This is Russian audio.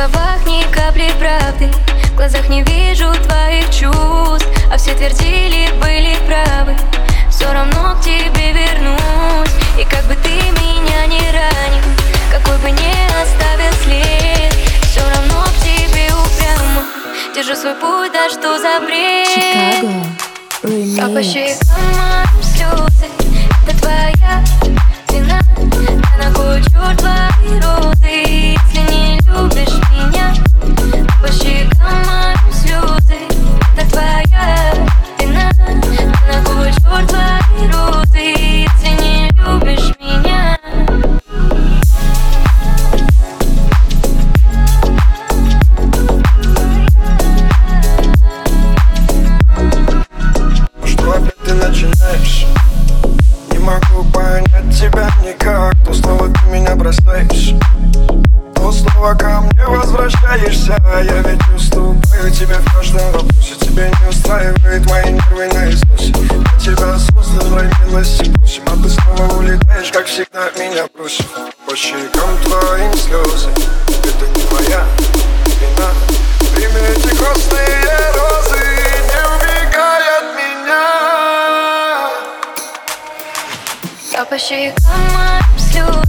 словах ни капли правды, в глазах не вижу твоих чувств. А все твердили, были правы, все равно к тебе вернусь. И как бы ты меня не ранил, какой бы не оставил след, все равно к тебе упрямо держу свой путь, да что за бред. А по щекам моим слезы, это твоя вина. Я накручу твои розы, если не любишь меня. А по щекам моим слезы, это твоя вина. Я накручу твои розы, если не любишь меня. Ты начинаешь, не могу понять тебя никак. То снова ты меня бросаешь, то снова ко мне возвращаешься. Я ведь уступаю тебе в каждом вопросе. Тебя не устраивает мои нервы на износе. Я тебя создал, ради милости просим, а ты снова улетаешь, как всегда меня бросишь. По щекам твоим слезы, это не моя вина. Прими эти красные розы, не убегай от меня. А по щекам моим слезы,